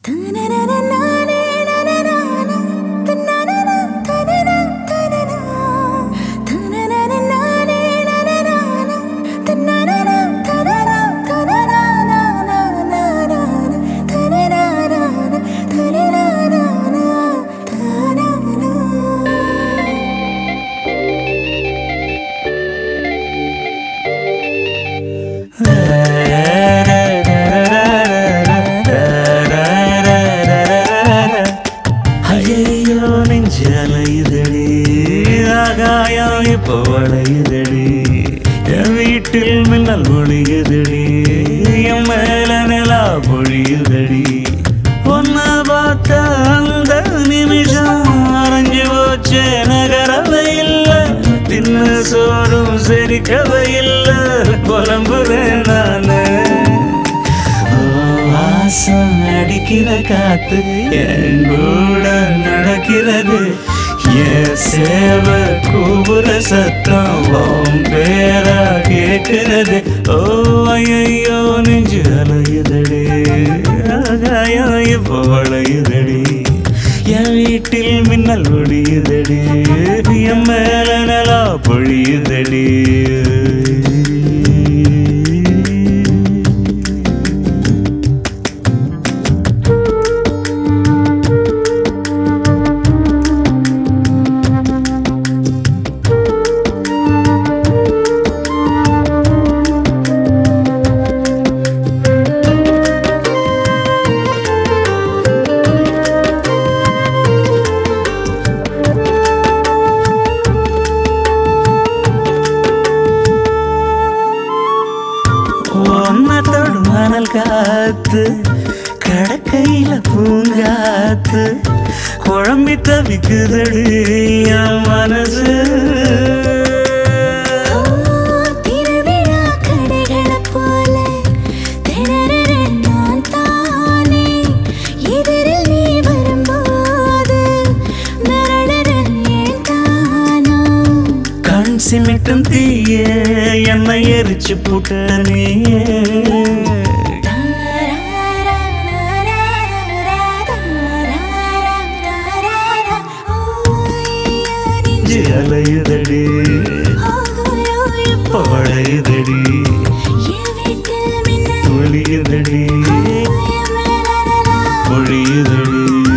ஐயோ நெஞ்சலையுதடி ஆகாயம் இப்போ வளையுதடி என் வீட்டில் மின்னல் ஒளியுதடி என் மேல நிலா பொழியுதடி ஒன்ன பார்த்த அந்த நிமிஷம் அரைஞ்சு போச்சே நகரவை இல்லை தின்ன சோறும் செரிக்கவை இல்லை புலம்புறேன் நானு வாசம் அடிக்கிற காத்து என் கூட நடக்கிறது என் சேவை கூபுர சத்தம் பேரா கேட்கிறது ஓ ஐயோ நெஞ்சு அலையுதடி ஆகாயம் இப்போ வளையுதடி என் வீட்டில் மின்னல் ஒளியுதடி என் மேல நிலா பொழியுதடி ஒன்னத்தோடு மணல் காத்து கடக்கையில பூங்காத்து குழம்பி தவிக்குதடி என் மனசு சிமிட்டும் தீய என்னை எரிச்சு புட்ட நீயே அலையுதடி பழையுதடி ஒளியுதடி பொழியுதடி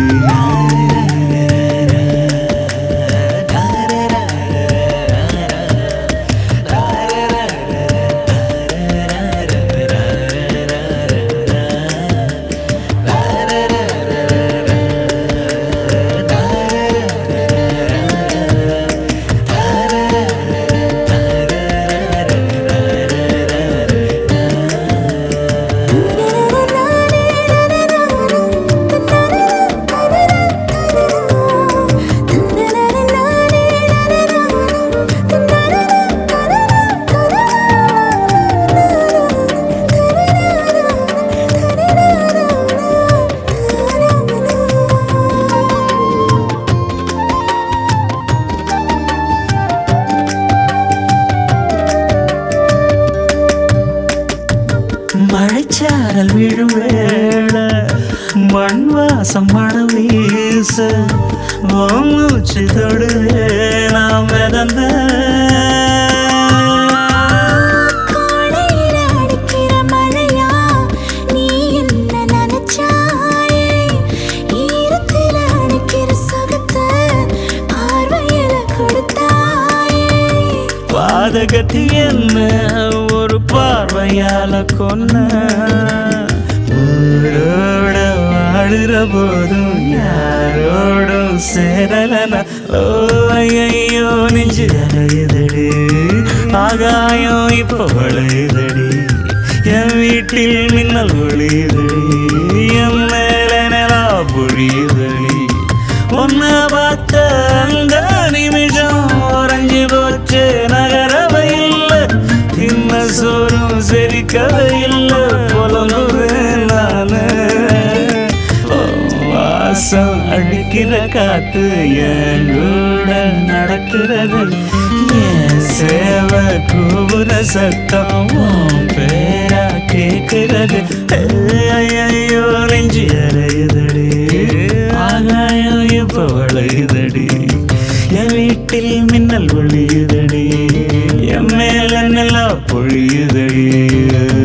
மழைச்சாரல் விழும் வேள மண் வாசம் மனம் வீச மூச்சு தொடுவே நாம் மிதந்த பாதகத்தி என்ன ஒரு பார்வையால கொன்ன ஊரோட வாழுற போதும் யாரோடும் சேரலன ஓ ஐயோ நெஞ்சு அலையுதடி ஆகாயம் இப்போ வளையுதடி என் வீட்டில் மின்னல் ஒளியுதடி என் மேல நிலா பொழியுதடி ஒன்ன பார்த்த அந்த நிமிஷம் உறைஞ்சு போச்சு நகரவை இல்லை தின்ன சோறும் செரிக்கவை இல்லை புலம்புறேன் நானு வாசம் அடிக்கிற காத்து என் கூட நடக்கிறது என் சேவை கூபுர சத்தம் பேரா கேட்கிறது ஐயோ நெஞ்சு அலையுது என் வீட்டில் மின்னல் ஒளியுதடி, என் மேல நிலா பொழியுதடி.